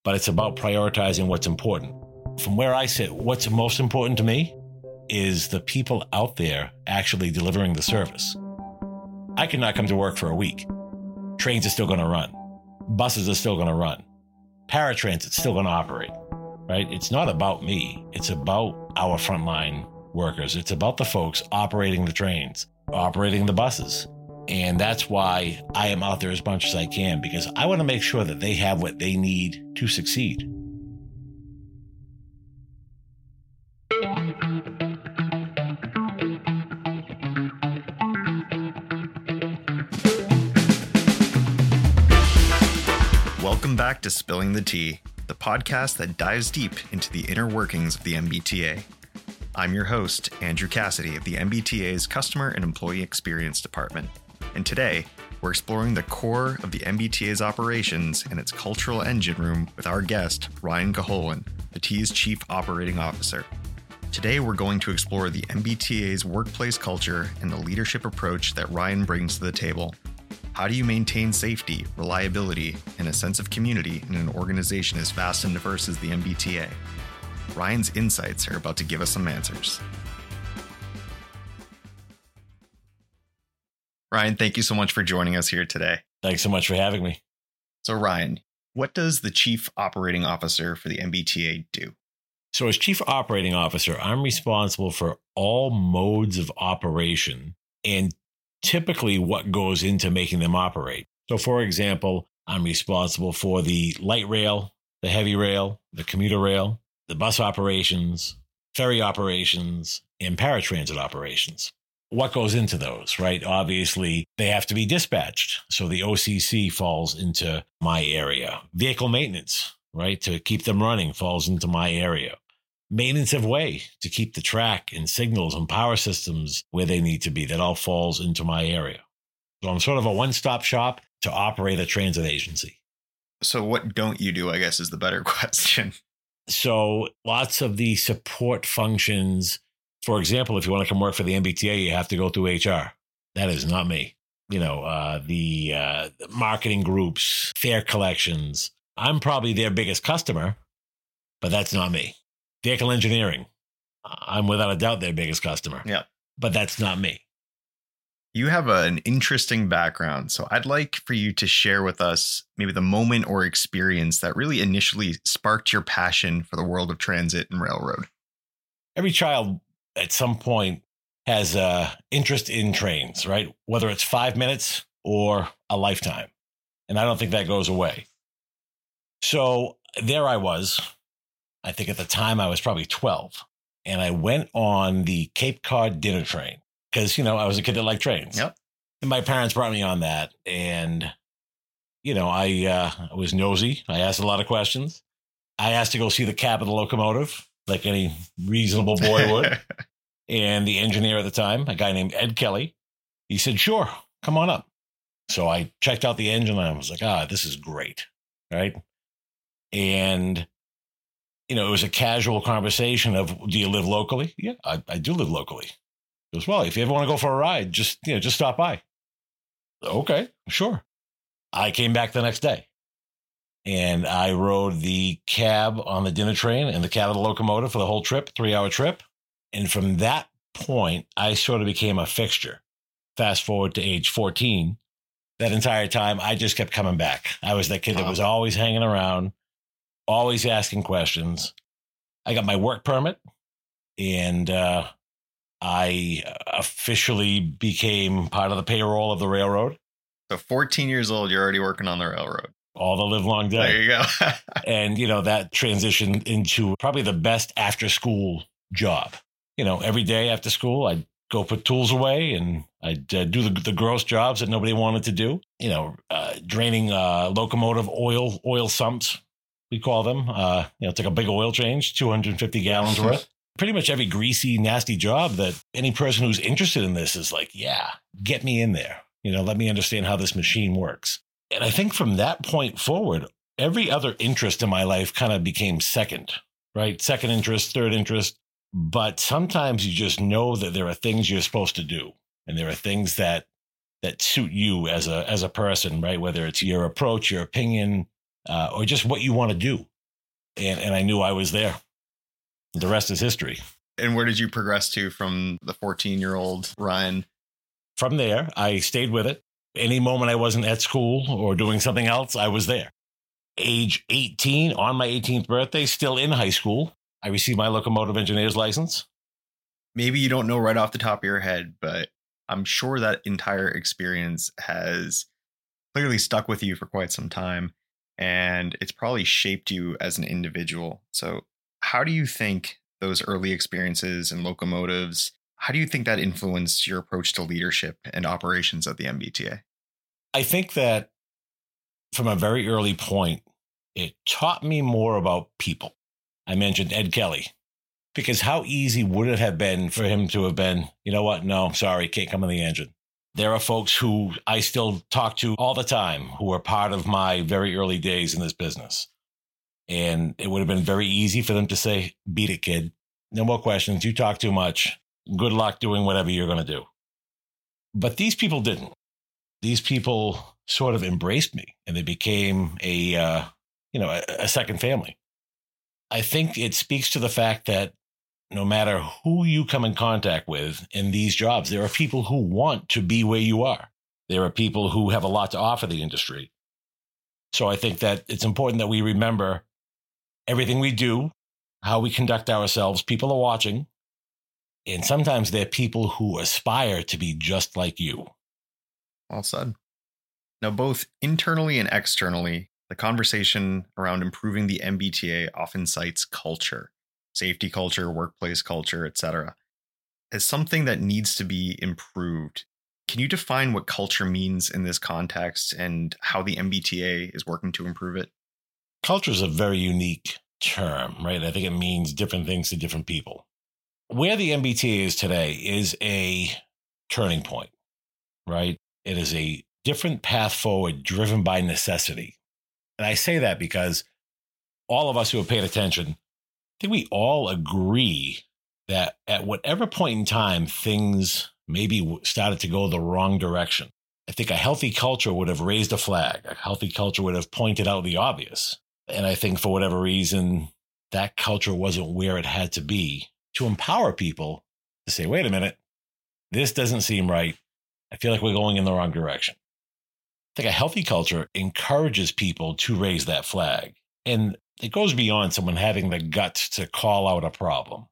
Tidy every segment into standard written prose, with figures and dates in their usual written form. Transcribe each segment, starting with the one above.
but it's about prioritizing what's important. From where I sit, what's most important to me is the people out there actually delivering the service. I could not come to work for a week. Trains are still going to run. Buses are still going to run. Paratransit's still going to operate, right? It's not about me. It's about our frontline workers. It's about the folks operating the trains, operating the buses. And that's why I am out there as much as I can, because I want to make sure that they have what they need to succeed. Welcome back to Spilling the Tea, the podcast that dives deep into the inner workings of the MBTA. I'm your host, Andrew Cassidy of the MBTA's Customer and Employee Experience Department. And today, we're exploring the core of the MBTA's operations and its cultural engine room with our guest, Ryan Caholen, the T's Chief Operating Officer. Today, we're going to explore the MBTA's workplace culture and the leadership approach that Ryan brings to the table. How do you maintain safety, reliability, and a sense of community in an organization as vast and diverse as the MBTA? Ryan's insights are about to give us some answers. Ryan, thank you so much for joining us here today. Thanks so much for having me. So Ryan, what does the Chief Operating Officer for the MBTA do? So as Chief Operating Officer, I'm responsible for all modes of operation and typically what goes into making them operate. So for example, I'm responsible for the light rail, the heavy rail, the commuter rail, the bus operations, ferry operations, and paratransit operations. What goes into those, right? Obviously, they have to be dispatched. So the OCC falls into my area. Vehicle maintenance, right? To keep them running falls into my area. Maintenance of way to keep the track and signals and power systems where they need to be. That all falls into my area. So I'm sort of a one-stop shop to operate a transit agency. So what don't you do, I guess, is the better question. So lots of the support functions. For example, if you want to come work for the MBTA, you have to go through HR. That is not me. The marketing groups, fare collections. I'm probably their biggest customer, but that's not me. Vehicle engineering. I'm without a doubt their biggest customer. Yeah. But that's not me. You have an interesting background. So I'd like for you to share with us maybe the moment or experience that really initially sparked your passion for the world of transit and railroad. Every child at some point has interest in trains, right? Whether it's 5 minutes or a lifetime. And I don't think that goes away. So there I was. I think at the time I was probably 12. And I went on the Cape Cod dinner train because, I was a kid that liked trains. Yep. And my parents brought me on that. And, I was nosy. I asked a lot of questions. I asked to go see the cab of the locomotive, like any reasonable boy would. And the engineer at the time, a guy named Ed Kelly, he said, sure, come on up. So I checked out the engine and I was like, this is great. Right. And, it was a casual conversation of, do you live locally? Yeah, I do live locally. He goes, well, if you ever want to go for a ride, just stop by. Okay, sure. I came back the next day and I rode the cab on the dinner train and the cab of the locomotive for the whole trip, 3-hour trip. And from that point, I sort of became a fixture. Fast forward to age 14. That entire time, I just kept coming back. I was that kid that was always hanging around, always asking questions. I got my work permit and I officially became part of the payroll of the railroad. So 14 years old, you're already working on the railroad. All the live long day. There you go. And, that transitioned into probably the best after school job. Every day after school, I'd go put tools away and I'd do the gross jobs that nobody wanted to do. Draining locomotive oil sumps, we call them. It's like a big oil change, 250 gallons worth. Pretty much every greasy, nasty job that any person who's interested in this is like, yeah, get me in there. Let me understand how this machine works. And I think from that point forward, every other interest in my life kind of became second, right? Second interest, third interest. But sometimes you just know that there are things you're supposed to do. And there are things that suit you as a person, right? Whether it's your approach, your opinion, or just what you want to do. and I knew I was there. The rest is history. And where did you progress to from the 14-year-old Ryan? From there, I stayed with it. Any moment I wasn't at school or doing something else, I was there. Age 18, on my 18th birthday, still in high school, I received my locomotive engineer's license. Maybe you don't know right off the top of your head, but I'm sure that entire experience has clearly stuck with you for quite some time, and it's probably shaped you as an individual. So how do you think those early experiences in locomotives, how do you think that influenced your approach to leadership and operations at the MBTA? I think that from a very early point, it taught me more about people. I mentioned Ed Kelly, because how easy would it have been for him to have been, you know what? No, sorry, can't come in the engine. There are folks who I still talk to all the time who are part of my very early days in this business. And it would have been very easy for them to say, beat it, kid. No more questions. You talk too much. Good luck doing whatever you're going to do. But these people didn't. These people sort of embraced me, and they became a second family. I think it speaks to the fact that no matter who you come in contact with in these jobs, there are people who want to be where you are. There are people who have a lot to offer the industry. So I think that it's important that we remember everything we do, how we conduct ourselves. People are watching. And sometimes they're people who aspire to be just like you. Well said. Now, both internally and externally, the conversation around improving the MBTA often cites culture, safety culture, workplace culture, etc., as something that needs to be improved. Can you define what culture means in this context and how the MBTA is working to improve it? Culture is a very unique term, right? I think it means different things to different people. Where the MBTA is today is a turning point, right? It is a different path forward driven by necessity. And I say that because all of us who have paid attention, I think we all agree that at whatever point in time things maybe started to go the wrong direction, I think a healthy culture would have raised a flag. A healthy culture would have pointed out the obvious. And I think for whatever reason, that culture wasn't where it had to be to empower people to say, wait a minute, this doesn't seem right. I feel like we're going in the wrong direction. I think a healthy culture encourages people to raise that flag. And it goes beyond someone having the guts to call out a problem.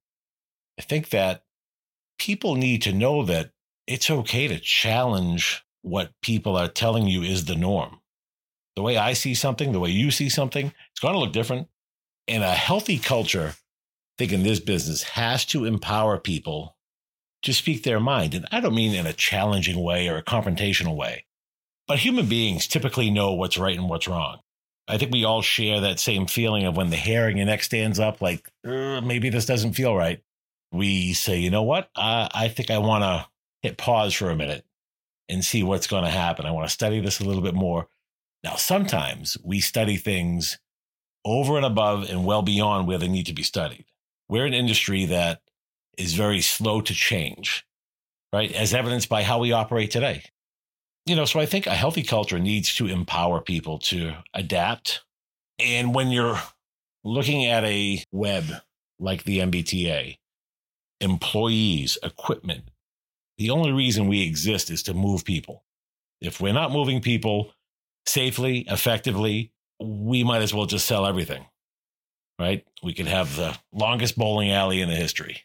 I think that people need to know that it's okay to challenge what people are telling you is the norm. The way I see something, the way you see something, it's going to look different. And a healthy culture, I think in this business, has to empower people to speak their mind. And I don't mean in a challenging way or a confrontational way, but human beings typically know what's right and what's wrong. I think we all share that same feeling of when the hair on your neck stands up, like, maybe this doesn't feel right. We say, you know what? I think I want to hit pause for a minute and see what's going to happen. I want to study this a little bit more. Now, sometimes we study things over and above and well beyond where they need to be studied. We're an industry that is very slow to change, right? As evidenced by how we operate today. So I think a healthy culture needs to empower people to adapt. And when you're looking at a web like the MBTA, employees, equipment, the only reason we exist is to move people. If we're not moving people safely, effectively, we might as well just sell everything, right? We could have the longest bowling alley in the history.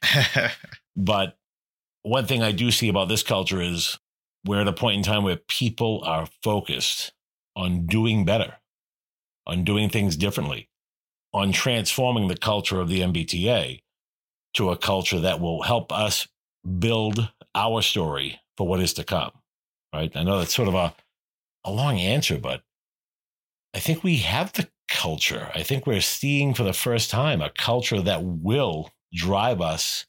But one thing I do see about this culture is we're at a point in time where people are focused on doing better, on doing things differently, on transforming the culture of the MBTA to a culture that will help us build our story for what is to come, right? I know that's sort of a long answer, but I think we have the culture. I think we're seeing for the first time a culture that will drive us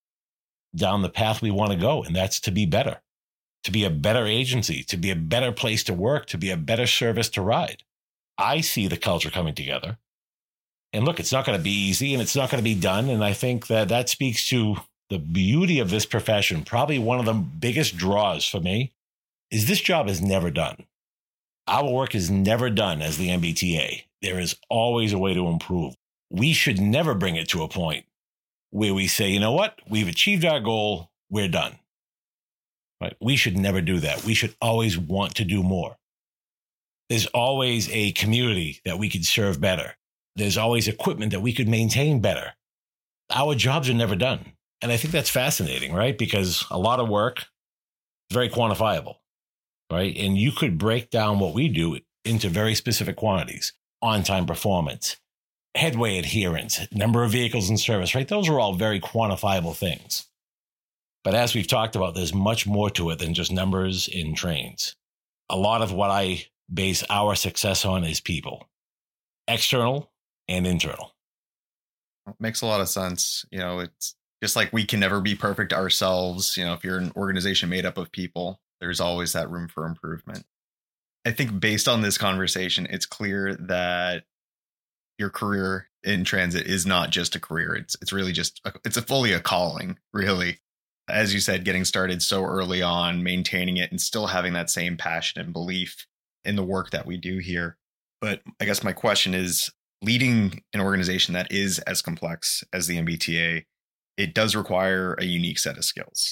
down the path we want to go, and that's to be better, to be a better agency, to be a better place to work, to be a better service to ride. I see the culture coming together. And look, it's not going to be easy and it's not going to be done. And I think that speaks to the beauty of this profession. Probably one of the biggest draws for me is this job is never done. Our work is never done as the MBTA. There is always a way to improve. we should never bring it to a point where we say, you know what, we've achieved our goal, we're done. Right? We should never do that. We should always want to do more. There's always a community that we could serve better. There's always equipment that we could maintain better. Our jobs are never done. And I think that's fascinating, right? Because a lot of work is very quantifiable, right? And you could break down what we do into very specific quantities: on-time performance, headway adherence, number of vehicles in service, right? Those are all very quantifiable things. But as we've talked about, there's much more to it than just numbers in trains. A lot of what I base our success on is people, external and internal. Makes a lot of sense. It's just like we can never be perfect ourselves. If you're an organization made up of people, there's always that room for improvement. I think based on this conversation, it's clear that your career in transit is not just a career. It's really just, it's fully a calling, really. As you said, getting started so early on, maintaining it, and still having that same passion and belief in the work that we do here. But I guess my question is, leading an organization that is as complex as the MBTA, it does require a unique set of skills.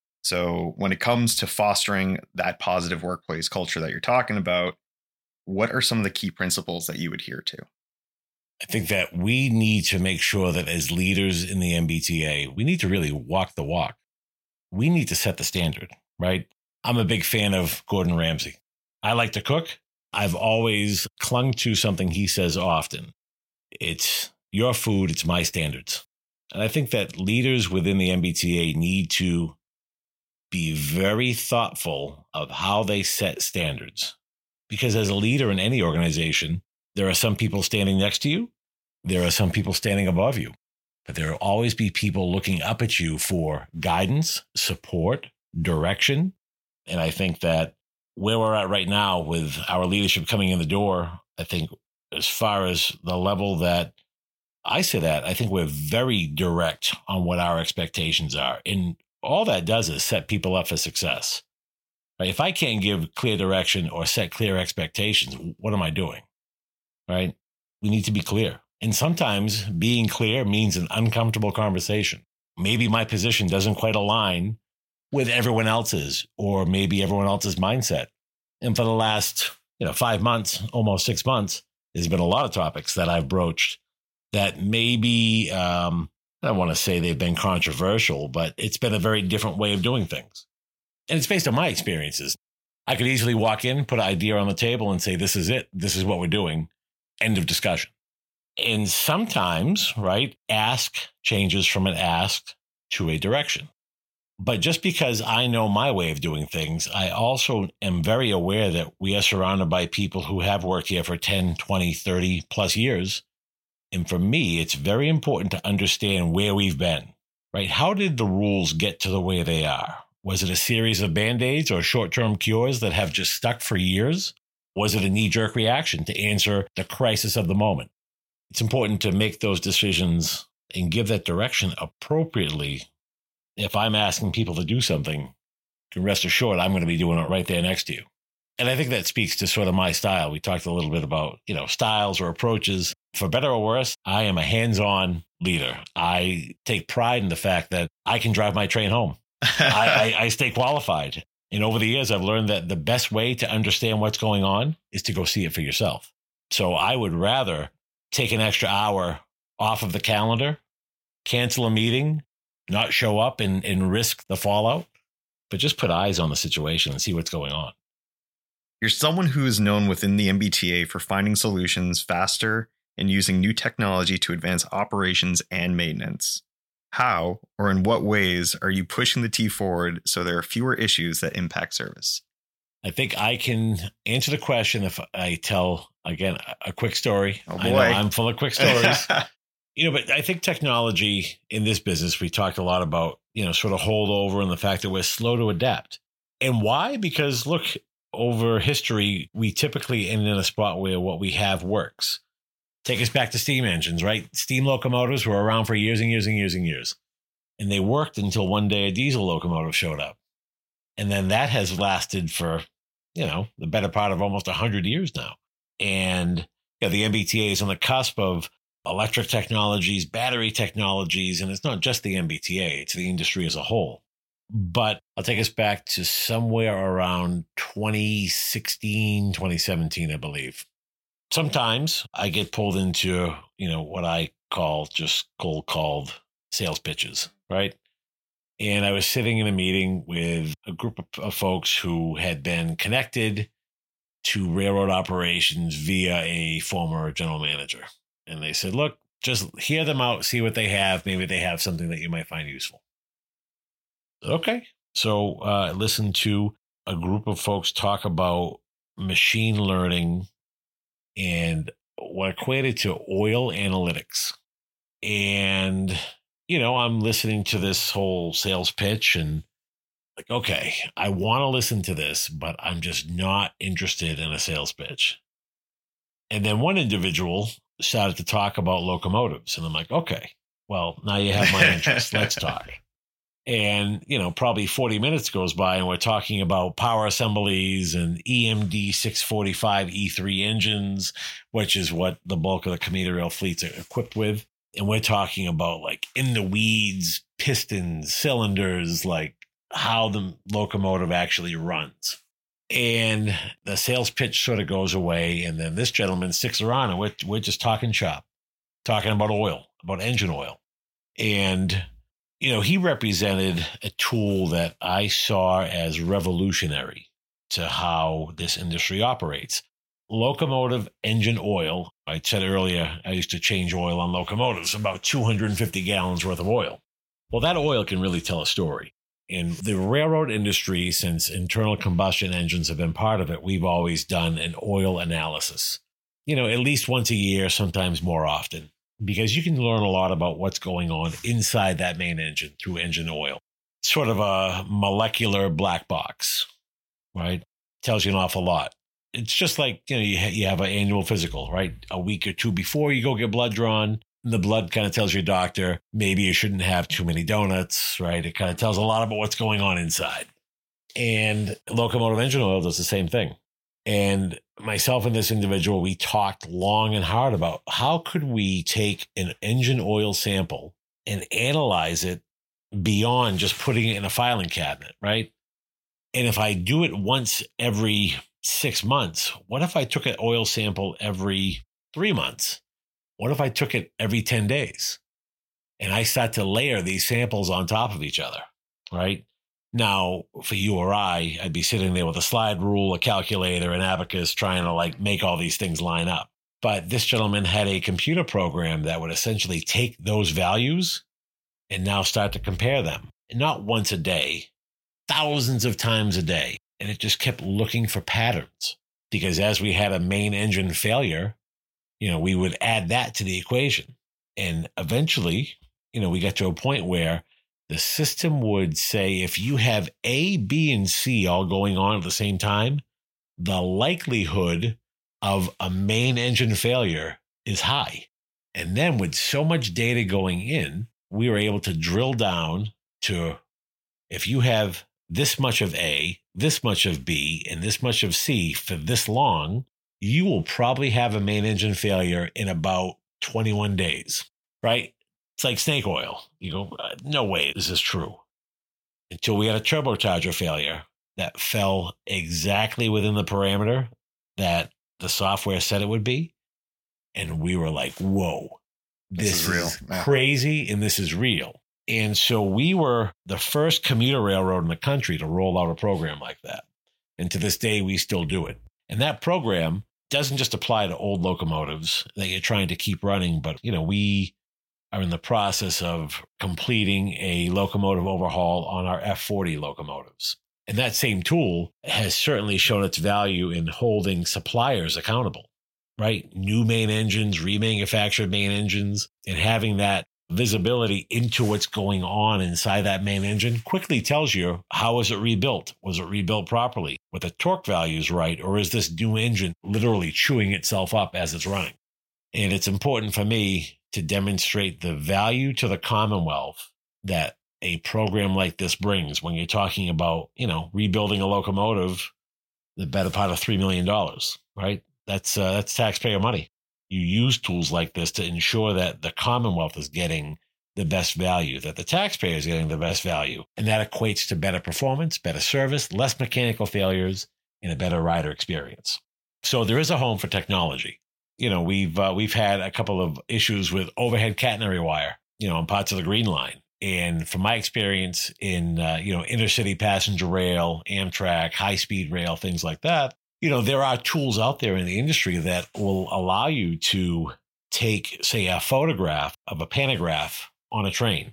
So when it comes to fostering that positive workplace culture that you're talking about, what are some of the key principles that you adhere to? I think that we need to make sure that as leaders in the MBTA, we need to really walk the walk. We need to set the standard, right? I'm a big fan of Gordon Ramsay. I like to cook. I've always clung to something he says often. It's your food, it's my standards. And I think that leaders within the MBTA need to be very thoughtful of how they set standards. Because as a leader in any organization, there are some people standing next to you. There are some people standing above you. But there will always be people looking up at you for guidance, support, direction. And I think that where we're at right now with our leadership coming in the door, I think as far as the level that I sit at, I think we're very direct on what our expectations are. And all that does is set people up for success. Right? If I can't give clear direction or set clear expectations, what am I doing? Right? We need to be clear. And sometimes being clear means an uncomfortable conversation. Maybe my position doesn't quite align with everyone else's, or maybe everyone else's mindset. And for the last 5 months, almost 6 months, there's been a lot of topics that I've broached that maybe, I don't want to say they've been controversial, but it's been a very different way of doing things. And it's based on my experiences. I could easily walk in, put an idea on the table and say, this is it. This is what we're doing. End of discussion. And sometimes, right, ask changes from an ask to a direction. But just because I know my way of doing things, I also am very aware that we are surrounded by people who have worked here for 10, 20, 30 plus years. And for me, it's very important to understand where we've been, right? How did the rules get to the way they are? Was it a series of Band-Aids or short-term cures that have just stuck for years? Was it a knee-jerk reaction to answer the crisis of the moment? It's important to make those decisions and give that direction appropriately. If I'm asking people to do something, you can rest assured I'm going to be doing it right there next to you. And I think that speaks to sort of my style. We talked a little bit about, styles or approaches. For better or worse, I am a hands-on leader. I take pride in the fact that I can drive my train home. I stay qualified. And over the years, I've learned that the best way to understand what's going on is to go see it for yourself. So I would rather take an extra hour off of the calendar, cancel a meeting, not show up and risk the fallout, but just put eyes on the situation and see what's going on. You're someone who is known within the MBTA for finding solutions faster and using new technology to advance operations and maintenance. How or in what ways are you pushing the T forward so there are fewer issues that impact service? I think I can answer the question if I tell, again, a quick story. Oh boy. I know I'm full of quick stories. But I think technology in this business, we talked a lot about, sort of holdover and the fact that we're slow to adapt. And why? Because look, over history, we typically end in a spot where what we have works. Take us back to steam engines, right? Steam locomotives were around for years and years and years and years. And they worked until one day a diesel locomotive showed up. And then that has lasted for, the better part of almost 100 years now. And the MBTA is on the cusp of electric technologies, battery technologies, and it's not just the MBTA, it's the industry as a whole. But I'll take us back to somewhere around 2016, 2017, I believe. Sometimes I get pulled into, what I call just cold called sales pitches, right? And I was sitting in a meeting with a group of folks who had been connected to railroad operations via a former general manager. And they said, look, just hear them out, see what they have. Maybe they have something that you might find useful. Okay. So I listened to a group of folks talk about machine learning and what equated to oil analytics. And, I'm listening to this whole sales pitch and like, okay, I want to listen to this, but I'm just not interested in a sales pitch. And then one individual started to talk about locomotives. And I'm like, okay, well, now you have my interest. Let's talk. And, probably 40 minutes goes by and we're talking about power assemblies and EMD 645 E3 engines, which is what the bulk of the commuter rail fleets are equipped with. And we're talking about like in the weeds, pistons, cylinders, like how the locomotive actually runs. And the sales pitch sort of goes away. And then this gentleman sticks around and we're just talking shop, talking about oil, about engine oil. And he represented a tool that I saw as revolutionary to how this industry operates. Locomotive engine oil. I said earlier, I used to change oil on locomotives, about 250 gallons worth of oil. Well, that oil can really tell a story. In the railroad industry, since internal combustion engines have been part of it, we've always done an oil analysis, at least once a year, sometimes more often. Because you can learn a lot about what's going on inside that main engine through engine oil. It's sort of a molecular black box, right? Tells you an awful lot. It's just like, you have an annual physical, right? A week or two before you go get blood drawn. The blood kind of tells your doctor, maybe you shouldn't have too many donuts, right? It kind of tells a lot about what's going on inside. And locomotive engine oil does the same thing. And myself and this individual, we talked long and hard about how could we take an engine oil sample and analyze it beyond just putting it in a filing cabinet, right? And if I do it once every 6 months, what if I took an oil sample every 3 months? What if I took it every 10 days? And I start to layer these samples on top of each other, right? Now, for you or I'd be sitting there with a slide rule, a calculator, an abacus, trying to make all these things line up. But this gentleman had a computer program that would essentially take those values and now start to compare them. And not once a day, thousands of times a day. And it just kept looking for patterns. Because as we had a main engine failure, we would add that to the equation. And eventually, we got to a point where the system would say, if you have A, B, and C all going on at the same time, the likelihood of a main engine failure is high. And then with so much data going in, we were able to drill down to, if you have this much of A, this much of B, and this much of C for this long, you will probably have a main engine failure in about 21 days, right? It's like snake oil. You go, no way this is true. Until we had a turbocharger failure that fell exactly within the parameter that the software said it would be. And we were like, whoa, this is real. Crazy, and this is real. And so we were the first commuter railroad in the country to roll out a program like that. And to this day, we still do it. And that program doesn't just apply to old locomotives that you're trying to keep running, but, we are in the process of completing a locomotive overhaul on our F40 locomotives. And that same tool has certainly shown its value in holding suppliers accountable, right? New main engines, remanufactured main engines, and having that visibility into what's going on inside that main engine quickly tells you, how was it rebuilt? Was it rebuilt properly? Were the torque values right? Or is this new engine literally chewing itself up as it's running? And it's important for me to demonstrate the value to the Commonwealth that a program like this brings when you're talking about, rebuilding a locomotive, the better part of $3 million, right? That's taxpayer money. you use tools like this to ensure that the Commonwealth is getting the best value, that the taxpayer is getting the best value. And that equates to better performance, better service, less mechanical failures, and a better rider experience. So there is a home for technology. We've had a couple of issues with overhead catenary wire, on parts of the Green Line. And from my experience in, intercity passenger rail, Amtrak, high-speed rail, things like that, there are tools out there in the industry that will allow you to take, say, a photograph of a pantograph on a train.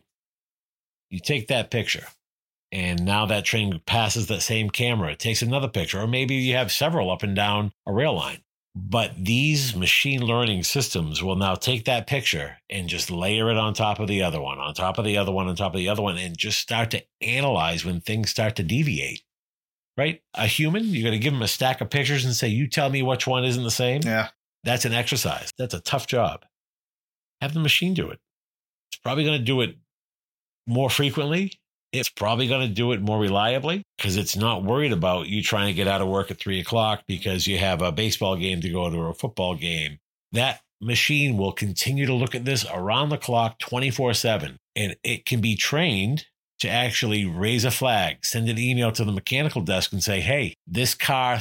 You take that picture, and now that train passes that same camera. It takes another picture, or maybe you have several up and down a rail line. But these machine learning systems will now take that picture and just layer it on top of the other one, on top of the other one, on top of the other one, and just start to analyze when things start to deviate, right? A human, you're going to give them a stack of pictures and say, you tell me which one isn't the same? Yeah. That's an exercise. That's a tough job. Have the machine do it. It's probably going to do it more frequently. It's probably going to do it more reliably because it's not worried about you trying to get out of work at 3:00 because you have a baseball game to go to or a football game. That machine will continue to look at this around the clock 24/7, and it can be trained to actually raise a flag, send an email to the mechanical desk and say, hey, this car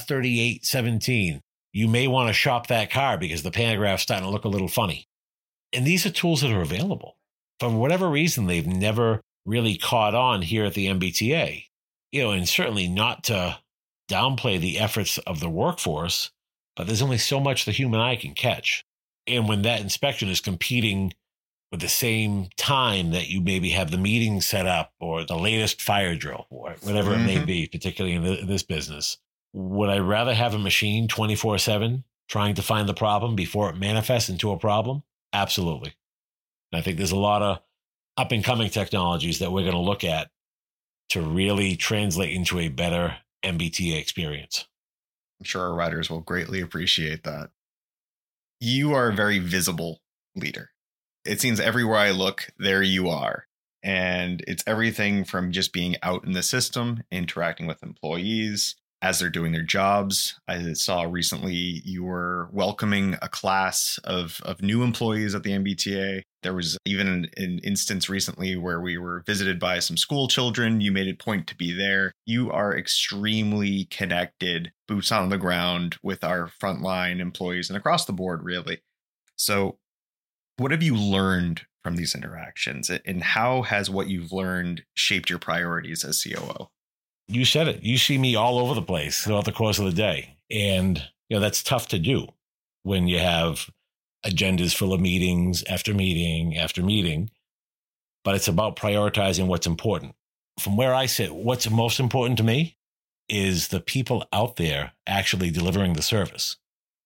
3817, you may want to shop that car because the pantograph's starting to look a little funny. And these are tools that are available. For whatever reason, they've never really caught on here at the MBTA, and certainly not to downplay the efforts of the workforce, but there's only so much the human eye can catch. And when that inspection is competing with the same time that you maybe have the meeting set up or the latest fire drill or whatever it may be, particularly in this business, would I rather have a machine 24/7 trying to find the problem before it manifests into a problem? Absolutely. And I think there's a lot of up and coming technologies that we're going to look at to really translate into a better MBTA experience. I'm sure our riders will greatly appreciate that. You are a very visible leader. It seems everywhere I look, there you are. And it's everything from just being out in the system, interacting with employees as they're doing their jobs. I saw recently you were welcoming a class of new employees at the MBTA. There was even an instance recently where we were visited by some school children. You made it a point to be there. You are extremely connected, boots on the ground with our frontline employees and across the board, really. So what have you learned from these interactions, and how has what you've learned shaped your priorities as COO? You said it. You see me all over the place throughout the course of the day. And, that's tough to do when you have agendas full of meetings after meeting after meeting. But it's about prioritizing what's important. From where I sit, what's most important to me is the people out there actually delivering the service.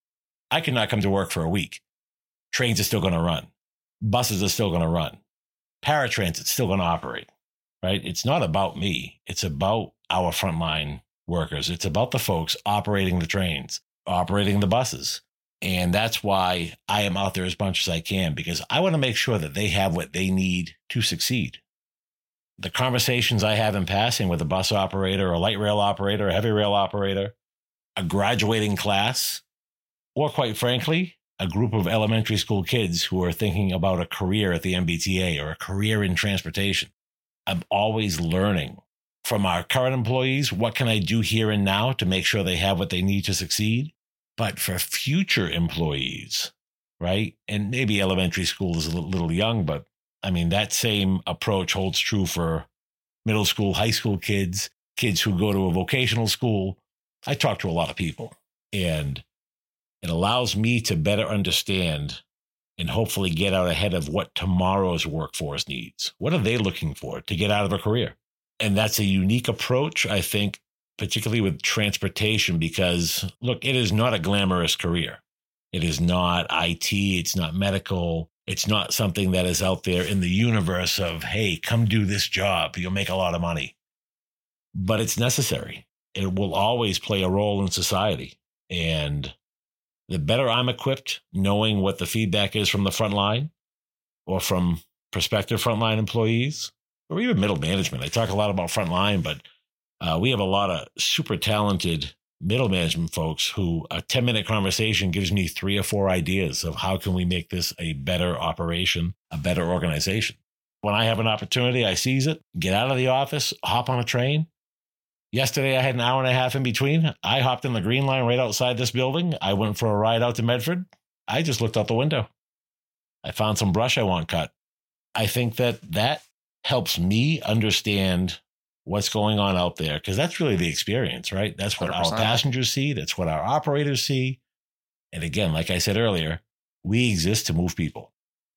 I cannot come to work for a week. Trains are still going to run. Buses are still going to run. Paratransit's still going to operate, right? It's not about me. It's about our frontline workers. It's about the folks operating the trains, operating the buses. And that's why I am out there as much as I can, because I want to make sure that they have what they need to succeed. The conversations I have in passing with a bus operator, a light rail operator, a heavy rail operator, a graduating class, or quite frankly, a group of elementary school kids who are thinking about a career at the MBTA or a career in transportation. I'm always learning from our current employees. What can I do here and now to make sure they have what they need to succeed? But for future employees, right? And maybe elementary school is a little young, but I mean, that same approach holds true for middle school, high school kids who go to a vocational school. I talk to a lot of people, and it allows me to better understand and hopefully get out ahead of what tomorrow's workforce needs. What are they looking for to get out of a career? And that's a unique approach, I think, particularly with transportation, because, look, it is not a glamorous career. It is not IT. It's not medical. It's not something that is out there in the universe of, hey, come do this job. You'll make a lot of money. But it's necessary. It will always play a role in society. And the better I'm equipped, knowing what the feedback is from the front line or from prospective frontline employees or even middle management. I talk a lot about frontline, but we have a lot of super talented middle management folks who a 10-minute conversation gives me 3 or 4 ideas of how can we make this a better operation, a better organization. When I have an opportunity, I seize it, get out of the office, hop on a train. Yesterday, I had an hour and a half in between. I hopped in the Green Line right outside this building. I went for a ride out to Medford. I just looked out the window. I found some brush I want cut. I think that helps me understand what's going on out there, because that's really the experience, right? That's what 100%. our passengers see. That's what our operators see. And again, like I said earlier, we exist to move people.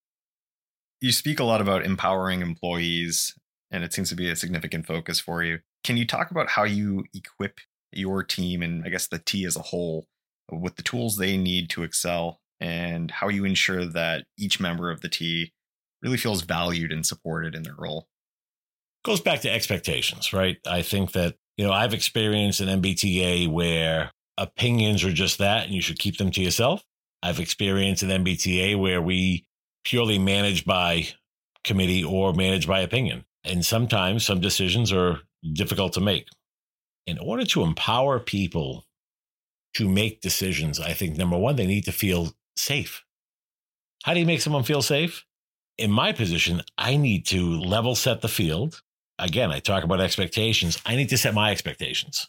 You speak a lot about empowering employees, and it seems to be a significant focus for you. Can you talk about how you equip your team and I guess the T as a whole with the tools they need to excel, and how you ensure that each member of the T really feels valued and supported in their role? Goes back to expectations, right? I think that, I've experienced an MBTA where opinions are just that and you should keep them to yourself. I've experienced an MBTA where we purely manage by committee or manage by opinion. And sometimes some decisions are difficult to make. In order to empower people to make decisions, I think, number one, they need to feel safe. How do you make someone feel safe? In my position, I need to level set the field. Again, I talk about expectations. I need to set my expectations.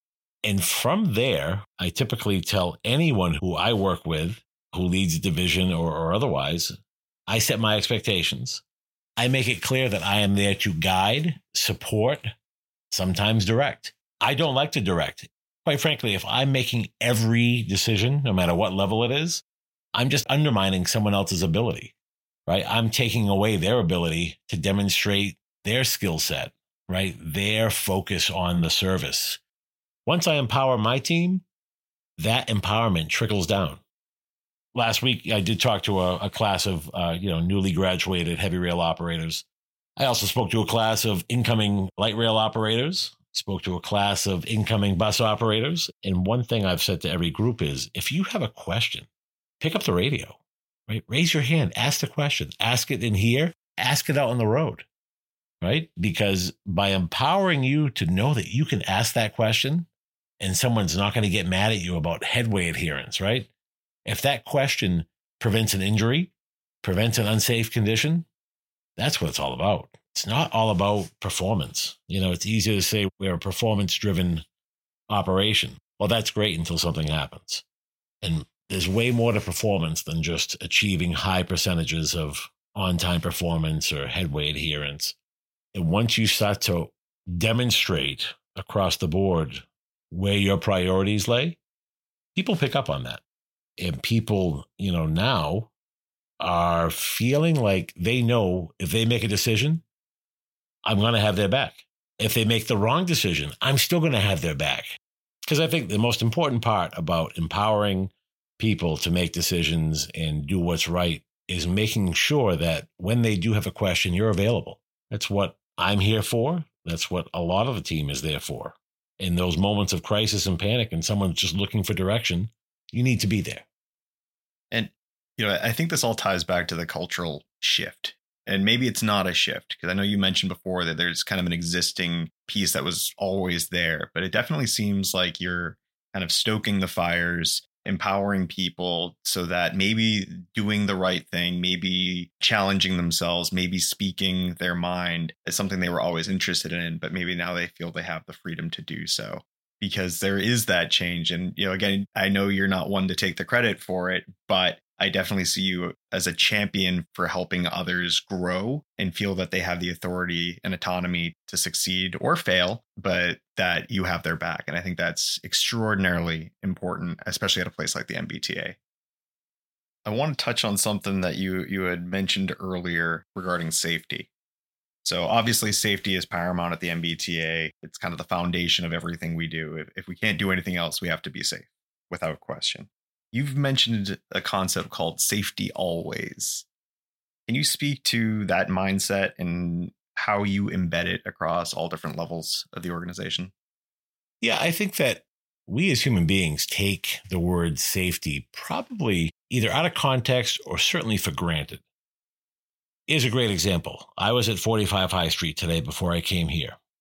And from there, I typically tell anyone who I work with, who leads a division or otherwise, I set my expectations. I make it clear that I am there to guide, support, sometimes direct. I don't like to direct. Quite frankly, if I'm making every decision, no matter what level it is, I'm just undermining someone else's ability, right? I'm taking away their ability to demonstrate their skill set, right? Their focus on the service. Once I empower my team, that empowerment trickles down. Last week, I did talk to a class of, newly graduated heavy rail operators. I also spoke to a class of incoming light rail operators, spoke to a class of incoming bus operators. And one thing I've said to every group is, if you have a question, pick up the radio, right? Raise your hand, ask the question, ask it in here, ask it out on the road, right? Because by empowering you to know that you can ask that question and someone's not going to get mad at you about headway adherence, right? If that question prevents an injury, prevents an unsafe condition, that's what it's all about. It's not all about performance. It's easier to say we're a performance-driven operation. Well, that's great until something happens. And there's way more to performance than just achieving high percentages of on-time performance or headway adherence. And once you start to demonstrate across the board where your priorities lay, people pick up on that. And people, now are feeling like they know if they make a decision, I'm going to have their back. If they make the wrong decision, I'm still going to have their back. Because I think the most important part about empowering people to make decisions and do what's right is making sure that when they do have a question, you're available. That's what I'm here for. That's what a lot of the team is there for. In those moments of crisis and panic and someone's just looking for direction, you need to be there. And, I think this all ties back to the cultural shift. And maybe it's not a shift, because I know you mentioned before that there's kind of an existing piece that was always there, but it definitely seems like you're kind of stoking the fires, empowering people so that maybe doing the right thing, maybe challenging themselves, maybe speaking their mind is something they were always interested in, but maybe now they feel they have the freedom to do so. Because there is that change. And, again, I know you're not one to take the credit for it, but I definitely see you as a champion for helping others grow and feel that they have the authority and autonomy to succeed or fail, but that you have their back. And I think that's extraordinarily important, especially at a place like the MBTA. I want to touch on something that you had mentioned earlier regarding safety. So obviously safety is paramount at the MBTA. It's kind of the foundation of everything we do. If we can't do anything else, we have to be safe, without question. You've mentioned a concept called safety always. Can you speak to that mindset and how you embed it across all different levels of the organization? Yeah, I think that we as human beings take the word safety probably either out of context or certainly for granted. Here's a great example. I was at 45 High Street today before I came here.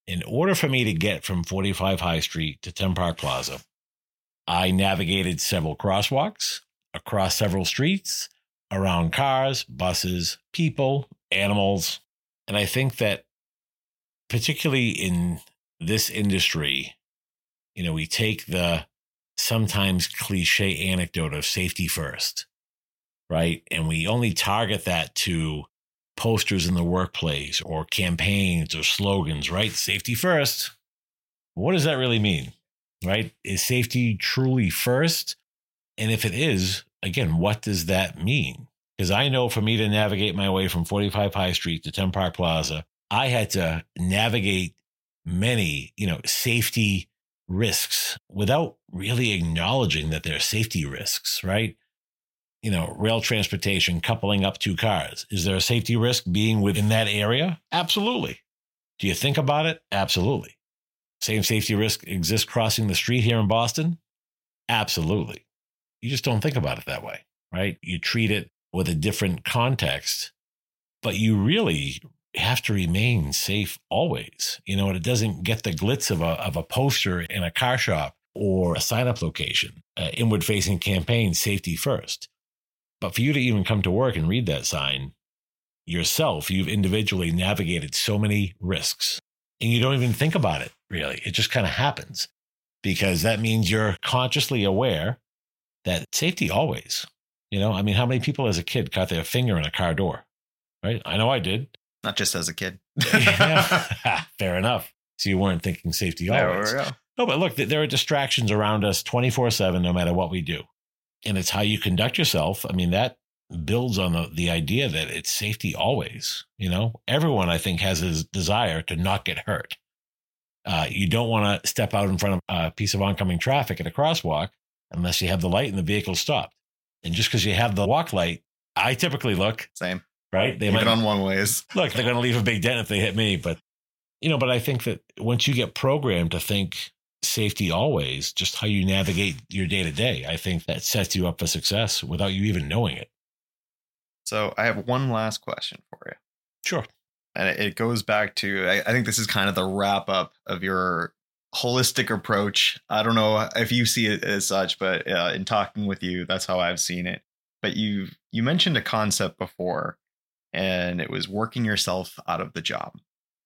In order for me to get from 45 High Street to 10 Park Plaza, I navigated several crosswalks, across several streets, around cars, buses, people, animals. And I think that particularly in this industry, we take the sometimes cliche anecdote of safety first, right? And we only target that to posters in the workplace or campaigns or slogans, right? Safety first. What does that really mean, right? Is safety truly first? And if it is, again, what does that mean? Because I know for me to navigate my way from 45 High Street to 10 Park Plaza, I had to navigate many, safety risks without really acknowledging that they're safety risks, right? Rail transportation, coupling up two cars. Is there a safety risk being within that area? Absolutely. Do you think about it? Absolutely. Same safety risk exists crossing the street here in Boston? Absolutely. You just don't think about it that way, right? You treat it with a different context, but you really have to remain safe always. And it doesn't get the glitz of a poster in a car shop or a sign-up location, inward-facing campaign, safety first. But for you to even come to work and read that sign yourself, you've individually navigated so many risks and you don't even think about it, really. It just kind of happens because that means you're consciously aware that safety always, how many people as a kid caught their finger in a car door, right? I know I did. Not just as a kid. Fair enough. So you weren't thinking safety always. There we go. No, but look, there are distractions around us 24/7, no matter what we do. And it's how you conduct yourself. That builds on the idea that it's safety always. Everyone, I think, has a desire to not get hurt. You don't want to step out in front of a piece of oncoming traffic at a crosswalk unless you have the light and the vehicle stopped. And just because you have the walk light, I typically look. Same. Right? They might on one ways. Look, they're going to leave a big dent if they hit me. But, but I think that once you get programmed to think safety always, just how you navigate your day to day, I think that sets you up for success without you even knowing it. So I have one last question for you. Sure. And it goes back to, I think this is kind of the wrap up of your holistic approach. I don't know if you see it as such, but in talking with you, that's how I've seen it. But you mentioned a concept before, and it was working yourself out of the job.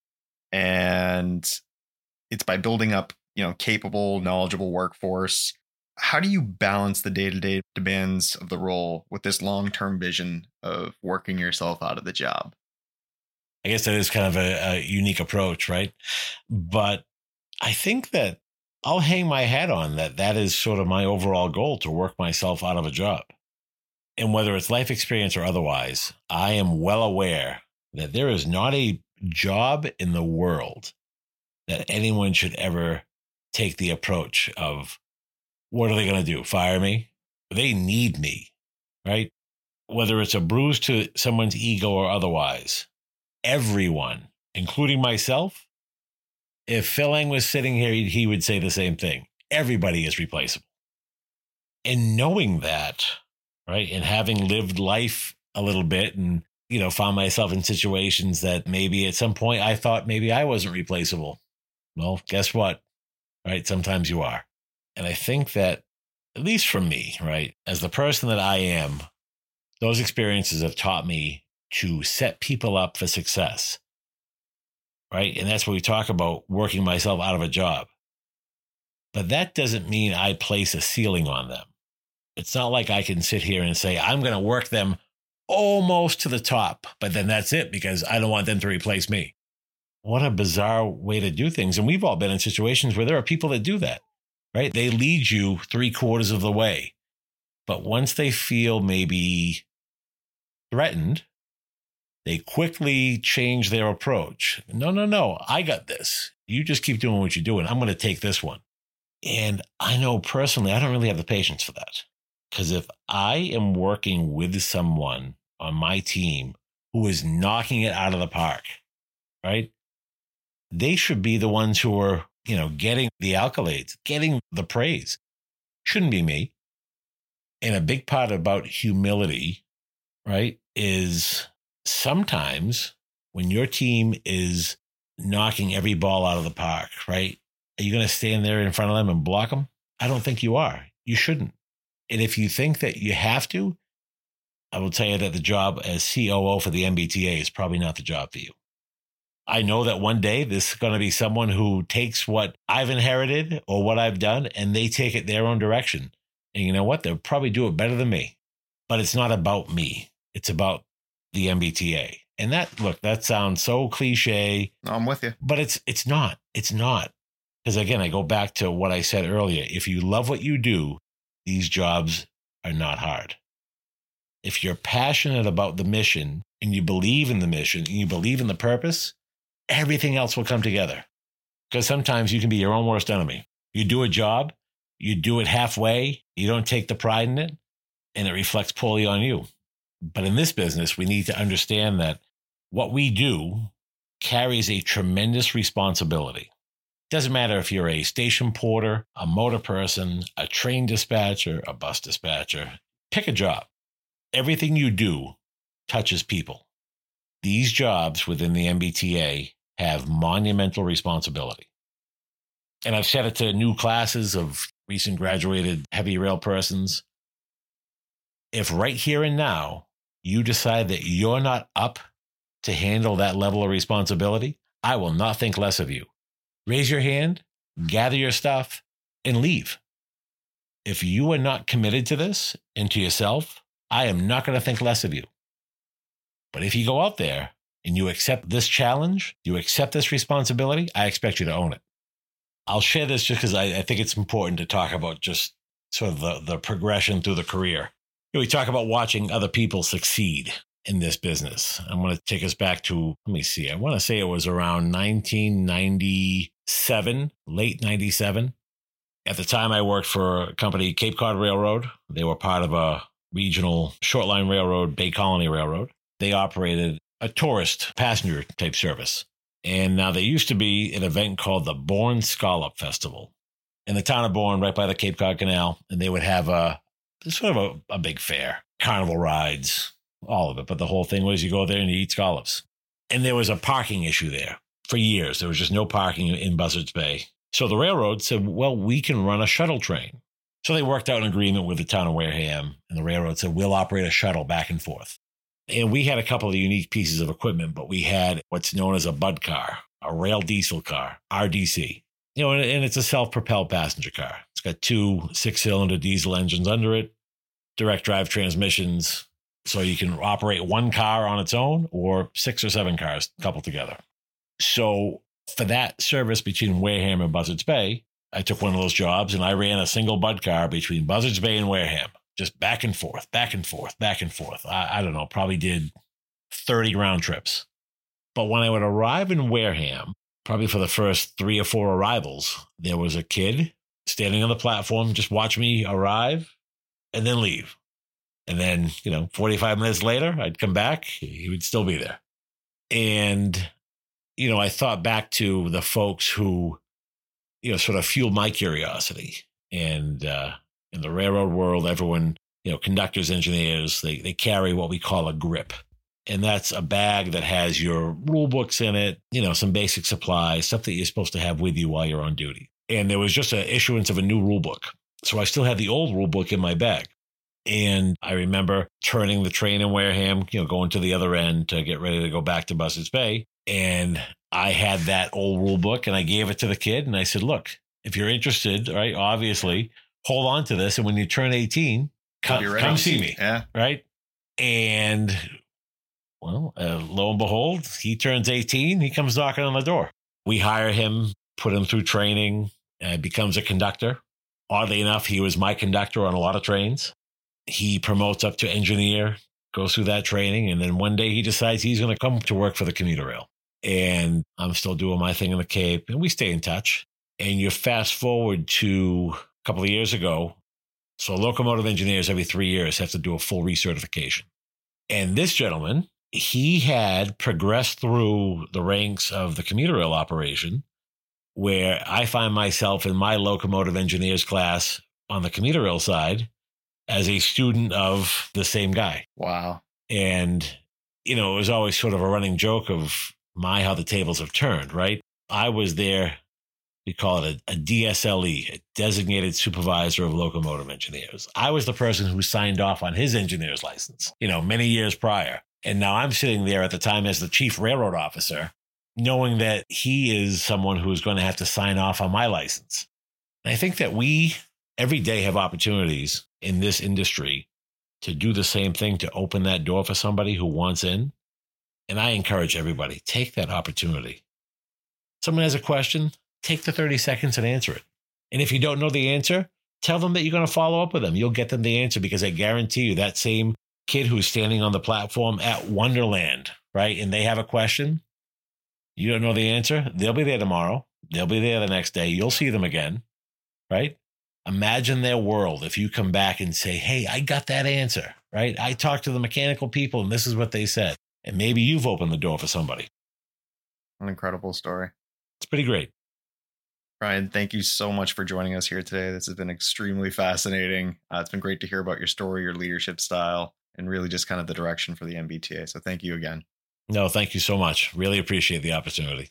And it's by building up, capable, knowledgeable workforce. How do you balance the day-to-day demands of the role with this long-term vision of working yourself out of the job? I guess that is kind of a unique approach, right? But I think that I'll hang my hat on that is sort of my overall goal, to work myself out of a job. And whether it's life experience or otherwise, I am well aware that there is not a job in the world that anyone should ever take the approach of, what are they going to do? Fire me? They need me, right? Whether it's a bruise to someone's ego or otherwise, everyone, including myself, if Phil Eng was sitting here, he would say the same thing. Everybody is replaceable. And knowing that, right, and having lived life a little bit and, found myself in situations that maybe at some point I thought maybe I wasn't replaceable. Well, guess what? Right? Sometimes you are. And I think that, at least for me, right, as the person that I am, those experiences have taught me to set people up for success. Right? And that's what we talk about, working myself out of a job. But that doesn't mean I place a ceiling on them. It's not like I can sit here and say, I'm going to work them almost to the top, but then that's it because I don't want them to replace me. What a bizarre way to do things. And we've all been in situations where there are people that do that, right? They lead you 3/4 of the way. But once they feel maybe threatened, they quickly change their approach. No, I got this. You just keep doing what you're doing. I'm going to take this one. And I know personally, I don't really have the patience for that. Because if I am working with someone on my team who is knocking it out of the park, right? They should be the ones who are, getting the accolades, getting the praise. Shouldn't be me. And a big part about humility, right, is sometimes when your team is knocking every ball out of the park, right? Are you going to stand there in front of them and block them? I don't think you are. You shouldn't. And if you think that you have to, I will tell you that the job as COO for the MBTA is probably not the job for you. I know that one day this is going to be someone who takes what I've inherited or what I've done and they take it their own direction. And you know what? They'll probably do it better than me. But it's not about me. It's about the MBTA. And that sounds so cliche. No, I'm with you. But it's not. It's not. Because again, I go back to what I said earlier. If you love what you do, these jobs are not hard. If you're passionate about the mission and you believe in the mission and you believe in the purpose, everything else will come together. Because sometimes you can be your own worst enemy. You do a job, you do it halfway, you don't take the pride in it, and it reflects poorly on you. But in this business, we need to understand that what we do carries a tremendous responsibility. It doesn't matter if you're a station porter, a motor person, a train dispatcher, a bus dispatcher. Pick a job. Everything you do touches people. These jobs within the MBTA have monumental responsibility. And I've said it to new classes of recent graduated heavy rail persons. If right here and now you decide that you're not up to handle that level of responsibility, I will not think less of you. Raise your hand, gather your stuff, and leave. If you are not committed to this and to yourself, I am not going to think less of you. But if you go out there and you accept this challenge, you accept this responsibility, I expect you to own it. I'll share this just because I think it's important to talk about just sort of the progression through the career. We talk about watching other people succeed in this business. I'm going to take us back to, let me see, I want to say it was around 1997, late 97. At the time, I worked for a company, Cape Cod Railroad. They were part of a regional short line railroad, Bay Colony Railroad. They operated a tourist passenger type service. And now there used to be an event called the Bourne Scallop Festival in the town of Bourne, right by the Cape Cod Canal. And they would have a big fair, carnival rides, all of it. But the whole thing was you go there and you eat scallops. And there was a parking issue there for years. There was just no parking in Buzzards Bay. So the railroad said, well, we can run a shuttle train. So they worked out an agreement with the town of Wareham, and the railroad said, we'll operate a shuttle back and forth. And we had a couple of unique pieces of equipment, but we had what's known as a Bud car, a rail diesel car, RDC. And it's a self-propelled passenger car. It's got 2 6-cylinder diesel engines under it, direct drive transmissions. So you can operate one car on its own or 6 or 7 cars coupled together. So for that service between Wareham and Buzzards Bay, I took one of those jobs and I ran a single Bud car between Buzzards Bay and Wareham, just back and forth, back and forth, back and forth. I don't know, probably did 30 round trips. But when I would arrive in Wareham, probably for the first 3 or 4 arrivals, there was a kid standing on the platform, just watch me arrive and then leave. And then, 45 minutes later, I'd come back, he would still be there. And, I thought back to the folks who, sort of fueled my curiosity. And in the railroad world, everyone, conductors, engineers, they carry what we call a grip. And that's a bag that has your rule books in it, some basic supplies, stuff that you're supposed to have with you while you're on duty. And there was just an issuance of a new rule book. So I still had the old rule book in my bag. And I remember turning the train in Wareham, going to the other end to get ready to go back to Buzzards Bay. And I had that old rule book and I gave it to the kid. And I said, look, if you're interested, right, obviously hold on to this. And when you turn 18, come see me. Yeah. Right. And well, lo and behold, he turns 18. He comes knocking on the door. We hire him, put him through training, becomes a conductor. Oddly enough, he was my conductor on a lot of trains. He promotes up to engineer, goes through that training. And then one day he decides he's going to come to work for the commuter rail. And I'm still doing my thing in the Cape and we stay in touch. And you fast forward to a couple of years ago. So locomotive engineers every 3 years have to do a full recertification. And this gentleman, he had progressed through the ranks of the commuter rail operation, where I find myself in my locomotive engineers class on the commuter rail side as a student of the same guy. Wow. And, it was always sort of a running joke of how the tables have turned, right? I was there, we call it a DSLE, a Designated Supervisor of Locomotive Engineers. I was the person who signed off on his engineer's license, many years prior. And now I'm sitting there at the time as the chief railroad officer, knowing that he is someone who is going to have to sign off on my license. And I think that we every day have opportunities in this industry to do the same thing, to open that door for somebody who wants in. And I encourage everybody, take that opportunity. Someone has a question, take the 30 seconds and answer it. And if you don't know the answer, tell them that you're going to follow up with them. You'll get them the answer, because I guarantee you that same kid who's standing on the platform at Wonderland, right? And they have a question, you don't know the answer, they'll be there tomorrow. They'll be there the next day. You'll see them again, right? Imagine their world if you come back and say, hey, I got that answer, right? I talked to the mechanical people and this is what they said. And maybe you've opened the door for somebody. An incredible story. It's pretty great. Ryan, thank you so much for joining us here today. This has been extremely fascinating. It's been great to hear about your story, your leadership style, and really just kind of the direction for the MBTA. So thank you again. No, thank you so much. Really appreciate the opportunity.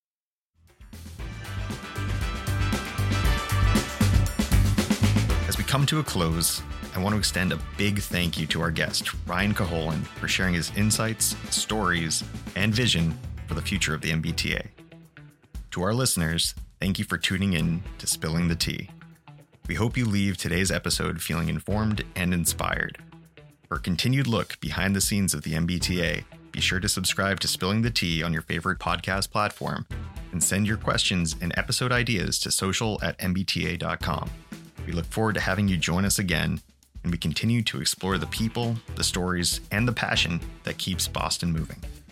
As we come to a close, I want to extend a big thank you to our guest, Ryan Caholen, for sharing his insights, stories, and vision for the future of the MBTA. To our listeners, thank you for tuning in to Spilling the Tea. We hope you leave today's episode feeling informed and inspired. For a continued look behind the scenes of the MBTA, be sure to subscribe to Spilling the Tea on your favorite podcast platform and send your questions and episode ideas to social@mbta.com. We look forward to having you join us again, and we continue to explore the people, the stories, and the passion that keeps Boston moving.